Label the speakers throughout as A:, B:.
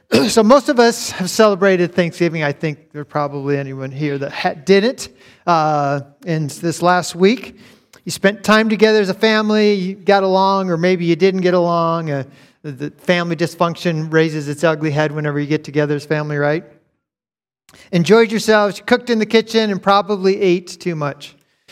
A: So most of us have celebrated Thanksgiving. I think there's probably anyone here that didn't. In this last week, you spent time together as a family, you got along, or maybe you didn't get along. The family dysfunction raises its ugly head whenever you get together as family, right? Enjoyed yourselves, cooked in the kitchen, and probably ate too much.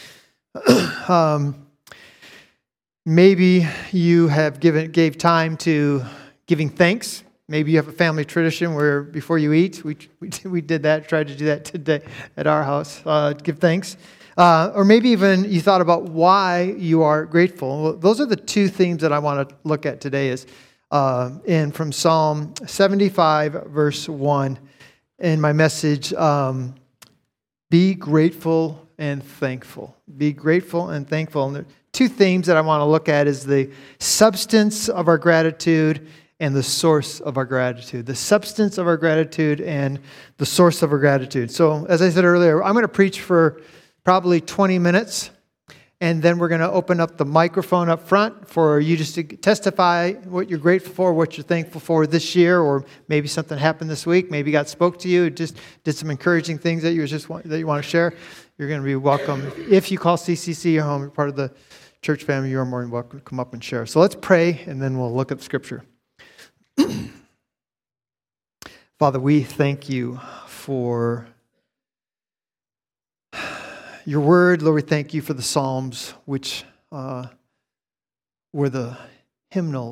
A: Maybe you have gave time to giving thanks. Maybe you have a family tradition where before you eat, we did that, tried to do that today at our house, give thanks. Or maybe even you thought about why you are grateful. Well, those are the two themes that I want to look at today is from Psalm 75, verse 1. In my message, be grateful and thankful. Be grateful and thankful. And there are two themes that I want to look at is the substance of our gratitude and the source of our gratitude. The substance of our gratitude and the source of our gratitude. So, as I said earlier, I'm going to preach for probably 20 minutes, and then we're going to open up the microphone up front for you just to testify what you're grateful for, what you're thankful for this year, or maybe something happened this week, maybe God spoke to you, just did some encouraging things that you want to share. You're going to be welcome. If you call CCC your home, you're part of the church family, you're more than welcome to come up and share. So let's pray, and then we'll look at the scripture. Father, we thank you for your word. Lord, we thank you for the Psalms, which were the hymnal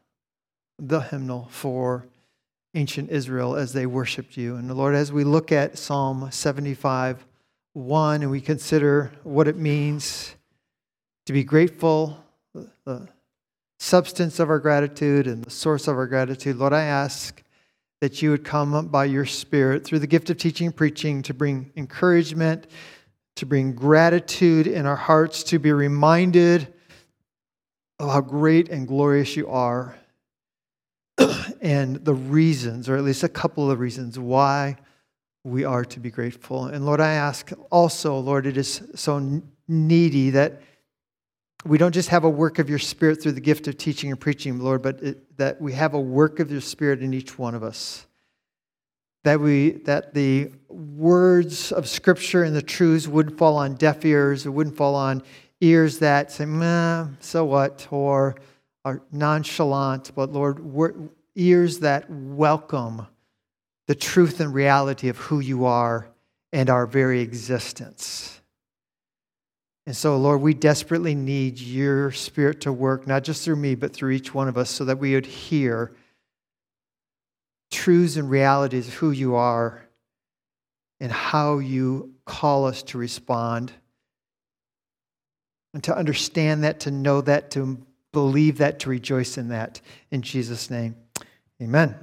A: for ancient Israel as they worshiped you. And Lord, as we look at Psalm 75, 1, and we consider what it means to be grateful, the substance of our gratitude and the source of our gratitude, Lord, I ask that you would come by your Spirit through the gift of teaching and preaching to bring encouragement, to bring gratitude in our hearts, to be reminded of how great and glorious you are and the reasons, or at least a couple of reasons, why we are to be grateful. And Lord, I ask also, Lord, it is so needy that we don't just have a work of your Spirit through the gift of teaching and preaching, Lord, but that we have a work of your Spirit in each one of us. That the words of Scripture and the truths wouldn't fall on deaf ears, it wouldn't fall on ears that say, meh, so what, or are nonchalant, but Lord, ears that welcome the truth and reality of who you are and our very existence. And so, Lord, we desperately need your Spirit to work, not just through me, but through each one of us, so that we would hear truths and realities of who you are and how you call us to respond. And to understand that, to know that, to believe that, to rejoice in that. In Jesus' name, amen.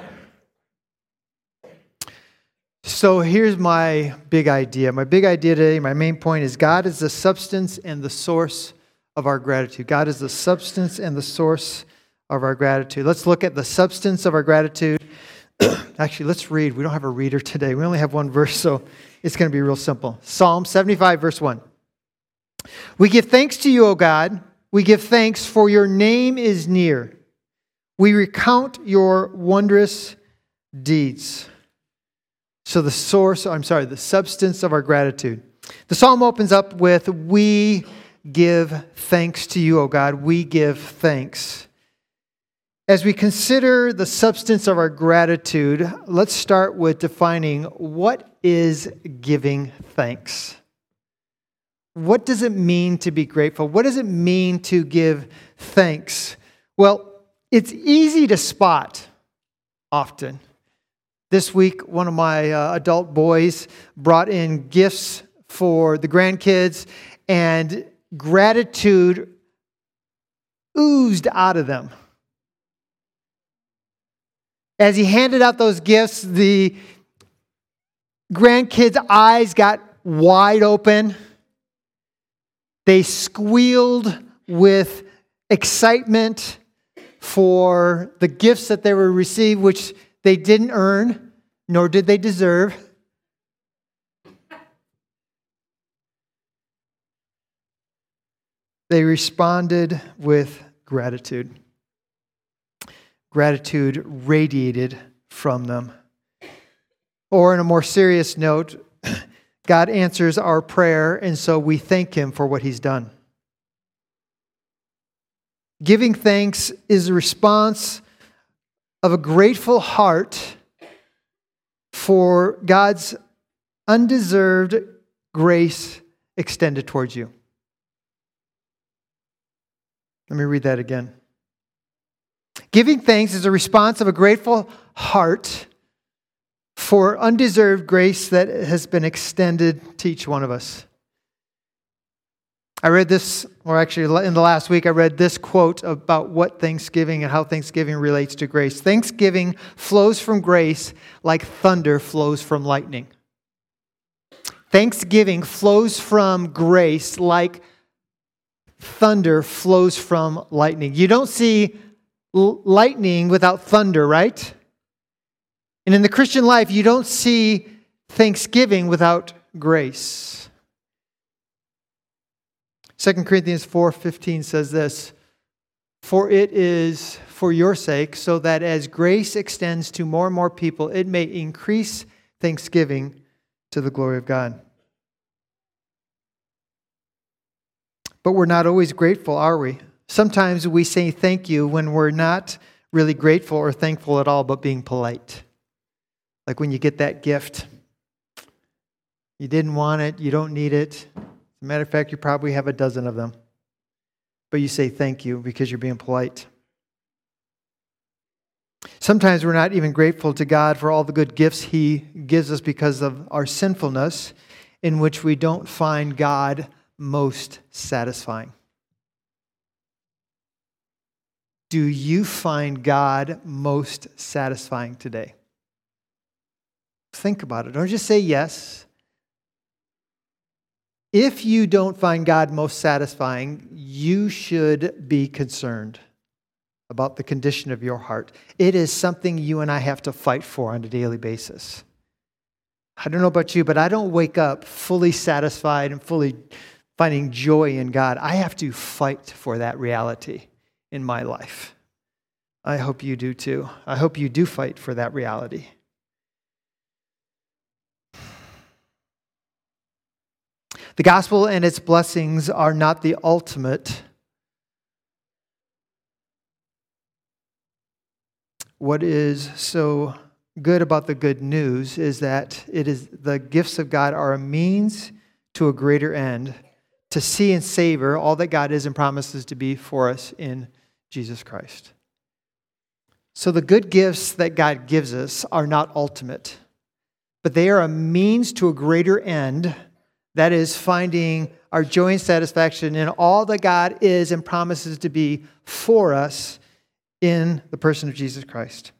A: So here's my big idea. My big idea today, my main point is God is the substance and the source of our gratitude. God is the substance and the source of our gratitude. Let's look at the substance of our gratitude. Actually, let's read. We don't have a reader today. We only have one verse, so it's going to be real simple. Psalm 75, verse 1. We give thanks to you, O God. We give thanks for your name is near. We recount your wondrous deeds. So the substance of our gratitude. The psalm opens up with, we give thanks to you, O God. We give thanks. As we consider the substance of our gratitude, let's start with defining what is giving thanks. What does it mean to be grateful? What does it mean to give thanks? Well, it's easy to spot often. This week, one of my adult boys brought in gifts for the grandkids, and gratitude oozed out of them. As he handed out those gifts, the grandkids' eyes got wide open. They squealed with excitement for the gifts that they were received, which they didn't earn, nor did they deserve. They responded with gratitude. Gratitude radiated from them. Or, in a more serious note, God answers our prayer, and so we thank Him for what He's done. Giving thanks is a response of a grateful heart for God's undeserved grace extended towards you. Let me read that again. Giving thanks is a response of a grateful heart for undeserved grace that has been extended to each one of us. I read this, or actually in the last week, I read this quote about what Thanksgiving and how Thanksgiving relates to grace. Thanksgiving flows from grace like thunder flows from lightning. Thanksgiving flows from grace like thunder flows from lightning. You don't see lightning without thunder, right? And in the Christian life, you don't see thanksgiving without grace. 2 Corinthians 4:15 says this, "For it is for your sake, so that as grace extends to more and more people, it may increase thanksgiving to the glory of God." But we're not always grateful, are we? Sometimes we say thank you when we're not really grateful or thankful at all, but being polite. Like when you get that gift. You didn't want it, you don't need it. As a matter of fact, you probably have a dozen of them. But you say thank you because you're being polite. Sometimes we're not even grateful to God for all the good gifts He gives us because of our sinfulness, in which we don't find God most satisfying. Do you find God most satisfying today? Think about it. Don't just say yes. If you don't find God most satisfying, you should be concerned about the condition of your heart. It is something you and I have to fight for on a daily basis. I don't know about you, but I don't wake up fully satisfied and fully finding joy in God. I have to fight for that reality in my life. I hope you do too. I hope you do fight for that reality. The gospel and its blessings are not the ultimate. What is so good about the good news is that it is the gifts of God are a means to a greater end, to see and savor all that God is and promises to be for us in Jesus Christ. So the good gifts that God gives us are not ultimate, but they are a means to a greater end. That is, finding our joy and satisfaction in all that God is and promises to be for us in the person of Jesus Christ.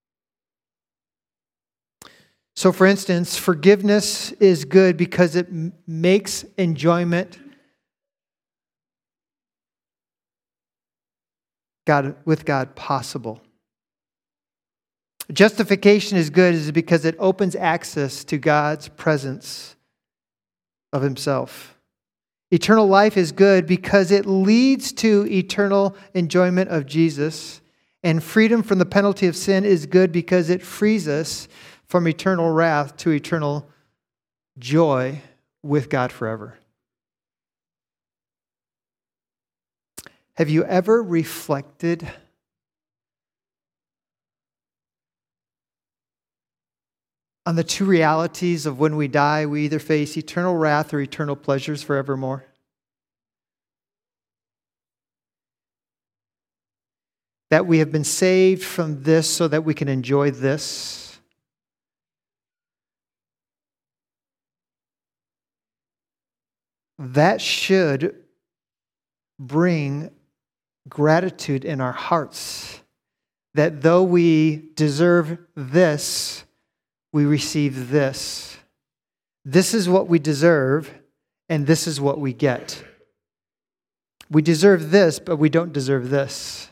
A: So, for instance, forgiveness is good because it makes enjoyment with God possible. Justification is good because it opens access to God's presence of Himself. Eternal life is good because it leads to eternal enjoyment of Jesus. And freedom from the penalty of sin is good because it frees us from eternal wrath to eternal joy with God forever. Have you ever reflected on the two realities of when we die, we either face eternal wrath or eternal pleasures forevermore? That we have been saved from this so that we can enjoy this. That should bring gratitude in our hearts. That though we deserve this, we receive this. This is what we deserve, and this is what we get. We deserve this, but we don't deserve this.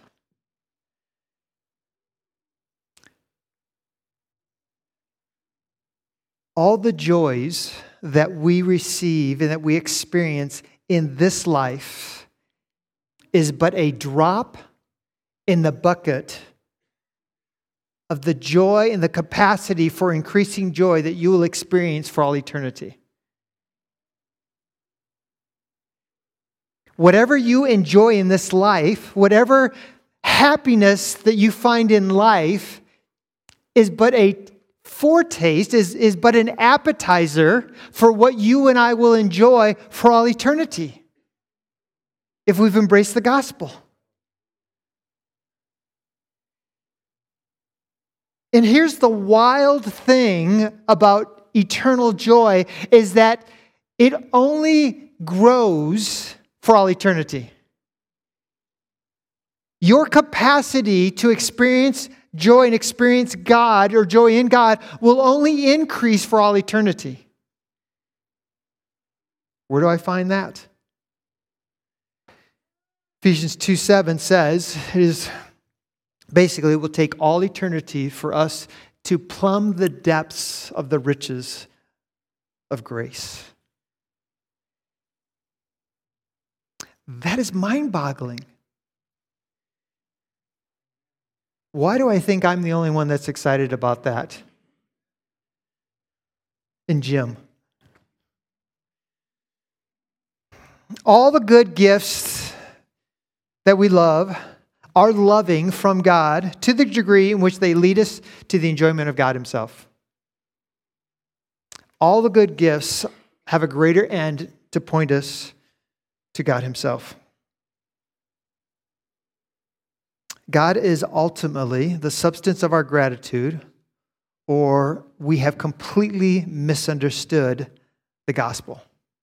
A: All the joys that we receive and that we experience in this life is but a drop in the bucket of the joy and the capacity for increasing joy that you will experience for all eternity. Whatever you enjoy in this life, whatever happiness that you find in life is but a foretaste, is but an appetizer for what you and I will enjoy for all eternity if we've embraced the gospel. And here's the wild thing about eternal joy is that it only grows for all eternity. Your capacity to experience joy and experience God or joy in God will only increase for all eternity. Where do I find that? Ephesians 2:7 says it is basically, it will take all eternity for us to plumb the depths of the riches of grace. That is mind-boggling. Why do I think I'm the only one that's excited about that? And Jim. All the good gifts that we love are loving from God to the degree in which they lead us to the enjoyment of God Himself. All the good gifts have a greater end to point us to God Himself. God is ultimately the substance of our gratitude, or we have completely misunderstood the gospel.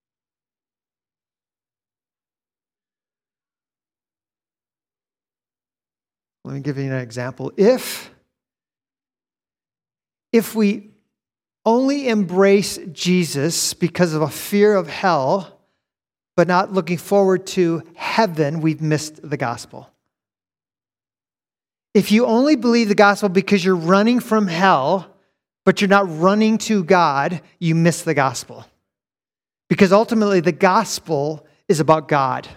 A: Let me give you an example. If we only embrace Jesus because of a fear of hell, but not looking forward to heaven, we've missed the gospel. If you only believe the gospel because you're running from hell, but you're not running to God, you miss the gospel. Because ultimately the gospel is about God.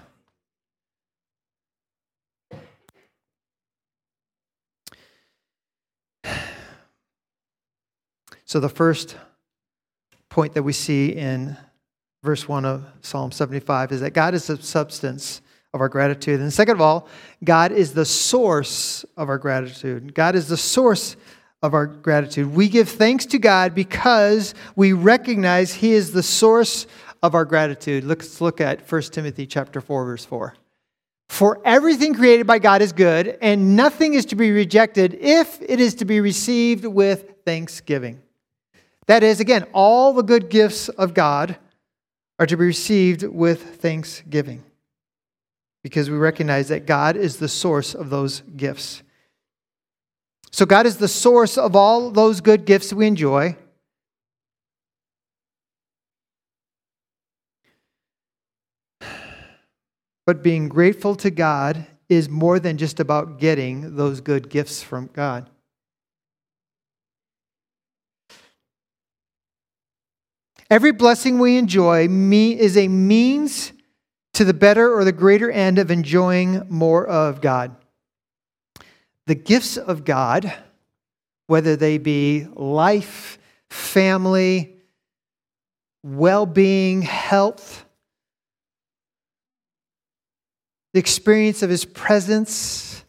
A: So the first point that we see in verse 1 of Psalm 75 is that God is the substance of our gratitude. And second of all, God is the source of our gratitude. God is the source of our gratitude. We give thanks to God because we recognize He is the source of our gratitude. Let's look at 1 Timothy chapter 4, verse 4. For everything created by God is good, and nothing is to be rejected if it is to be received with thanksgiving. That is, again, all the good gifts of God are to be received with thanksgiving, because we recognize that God is the source of those gifts. So God is the source of all those good gifts we enjoy. But being grateful to God is more than just about getting those good gifts from God. Every blessing we enjoy is a means to the better or the greater end of enjoying more of God. The gifts of God, whether they be life, family, well-being, health, the experience of His presence,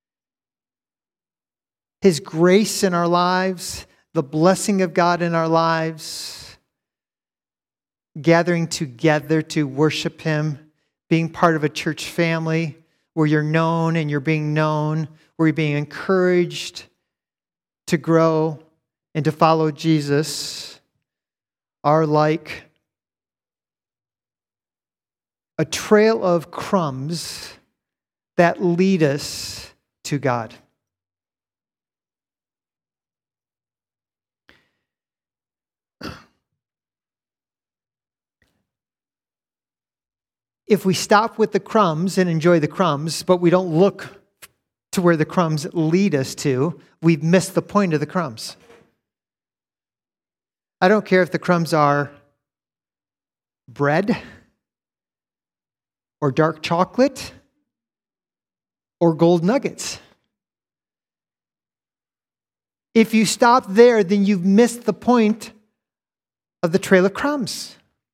A: His grace in our lives, the blessing of God in our lives, gathering together to worship Him, being part of a church family where you're known and you're being known, where you're being encouraged to grow and to follow Jesus, are like a trail of crumbs that lead us to God. If we stop with the crumbs and enjoy the crumbs, but we don't look to where the crumbs lead us to, we've missed the point of the crumbs. I don't care if the crumbs are bread or dark chocolate or gold nuggets. If you stop there, then you've missed the point of the trail of crumbs.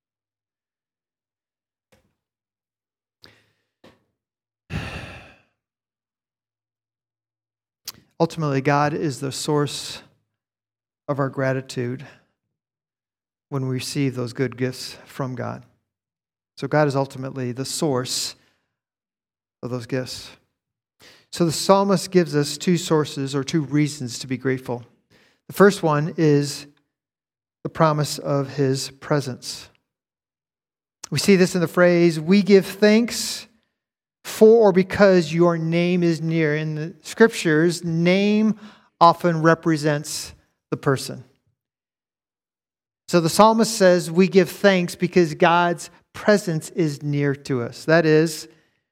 A: Ultimately, God is the source of our gratitude when we receive those good gifts from God. So God is ultimately the source of those gifts. So the psalmist gives us two sources or two reasons to be grateful. The first one is the promise of his presence. We see this in the phrase, we give thanks for or because your name is near. In the scriptures, name often represents the person. So the psalmist says we give thanks because God's presence is near to us. That is,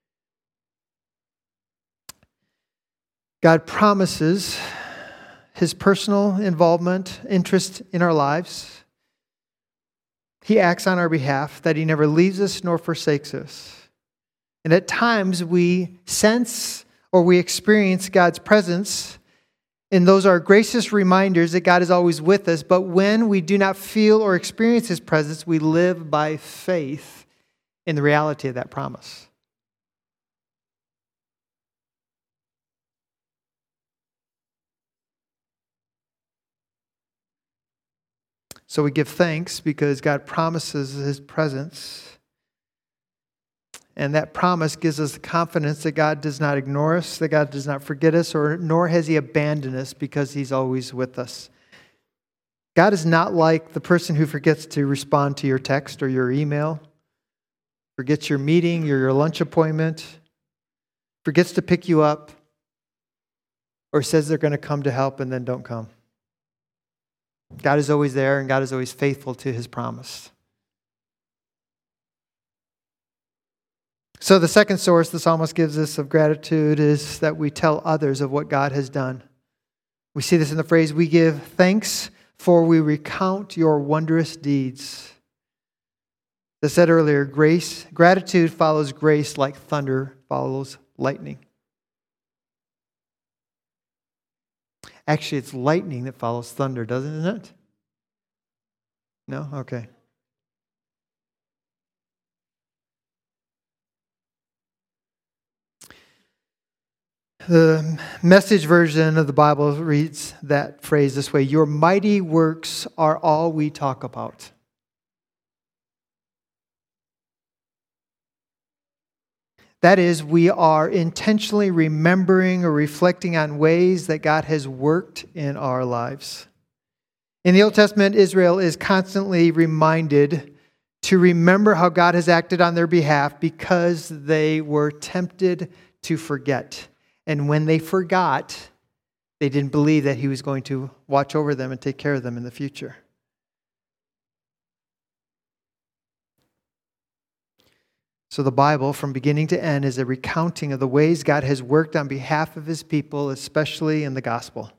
A: God promises his personal involvement, interest in our lives. He acts on our behalf, that he never leaves us nor forsakes us. And at times we sense or we experience God's presence, and those are gracious reminders that God is always with us. But when we do not feel or experience his presence, we live by faith in the reality of that promise. So we give thanks because God promises his presence. And that promise gives us the confidence that God does not ignore us, that God does not forget us, nor has he abandoned us because he's always with us. God is not like the person who forgets to respond to your text or your email, forgets your meeting or your lunch appointment, forgets to pick you up, or says they're going to come to help and then don't come. God is always there, and God is always faithful to his promise. So the second source the psalmist gives us of gratitude is that we tell others of what God has done. We see this in the phrase, we give thanks for we recount your wondrous deeds. As I said earlier, gratitude follows grace like thunder follows lightning. Actually, it's lightning that follows thunder, doesn't it? No? Okay. The Message version of the Bible reads that phrase this way, your mighty works are all we talk about. That is, we are intentionally remembering or reflecting on ways that God has worked in our lives. In the Old Testament, Israel is constantly reminded to remember how God has acted on their behalf because they were tempted to forget. And when they forgot, they didn't believe that he was going to watch over them and take care of them in the future. So the Bible, from beginning to end, is a recounting of the ways God has worked on behalf of his people, especially in the gospel.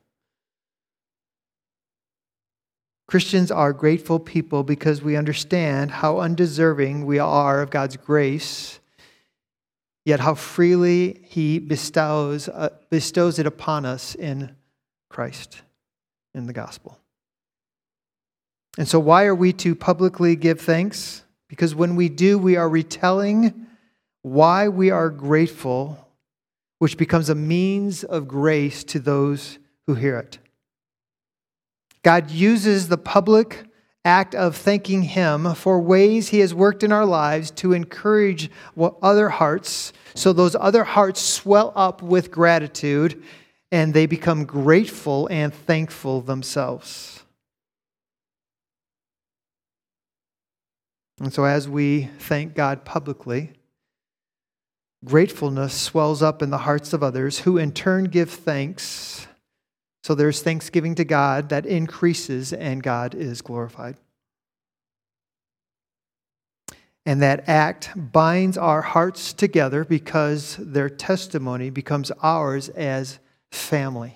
A: Christians are grateful people because we understand how undeserving we are of God's grace, yet how freely he bestows it upon us in Christ, in the gospel. And so why are we to publicly give thanks? Because when we do, we are retelling why we are grateful, which becomes a means of grace to those who hear it. God uses the public act of thanking him for ways he has worked in our lives to encourage other hearts, so those other hearts swell up with gratitude and they become grateful and thankful themselves. And so as we thank God publicly, gratefulness swells up in the hearts of others who in turn give thanks. So there's thanksgiving to God that increases and God is glorified. And that act binds our hearts together because their testimony becomes ours as family.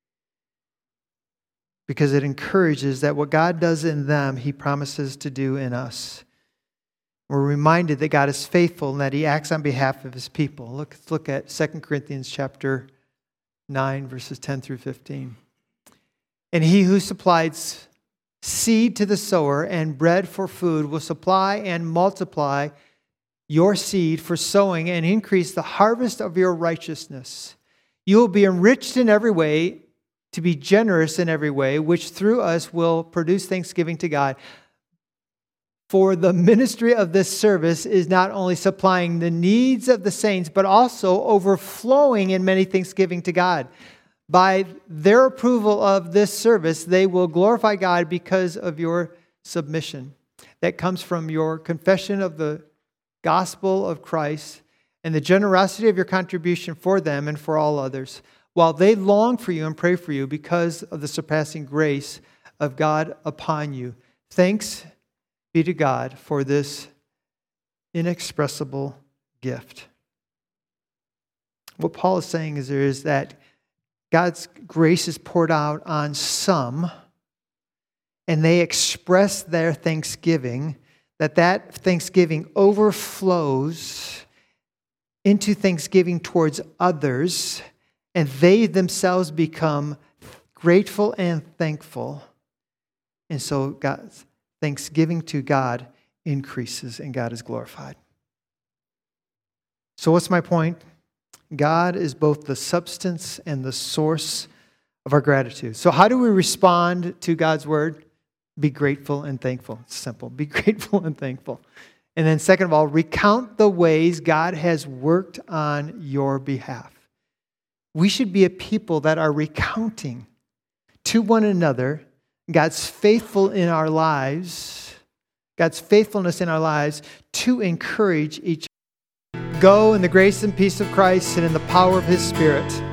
A: Because it encourages that what God does in them, he promises to do in us. We're reminded that God is faithful and that he acts on behalf of his people. Let's look at 2 Corinthians chapter 9, verses 10 through 15. And he who supplies seed to the sower and bread for food will supply and multiply your seed for sowing and increase the harvest of your righteousness. You will be enriched in every way, to be generous in every way, which through us will produce thanksgiving to God. For the ministry of this service is not only supplying the needs of the saints, but also overflowing in many thanksgiving to God. By their approval of this service, they will glorify God because of your submission. That comes from your confession of the gospel of Christ and the generosity of your contribution for them and for all others, while they long for you and pray for you because of the surpassing grace of God upon you. Thanks be to God for this inexpressible gift. What Paul is saying is that God's grace is poured out on some, and they express their thanksgiving, that thanksgiving overflows into thanksgiving towards others, and they themselves become grateful and thankful. And so God's thanksgiving to God increases and God is glorified. So what's my point? God is both the substance and the source of our gratitude. So how do we respond to God's word? Be grateful and thankful. It's simple. Be grateful and thankful. And then second of all, recount the ways God has worked on your behalf. We should be a people that are recounting to one another God's faithfulness in our lives to encourage each other. Go in the grace and peace of Christ and in the power of His Spirit.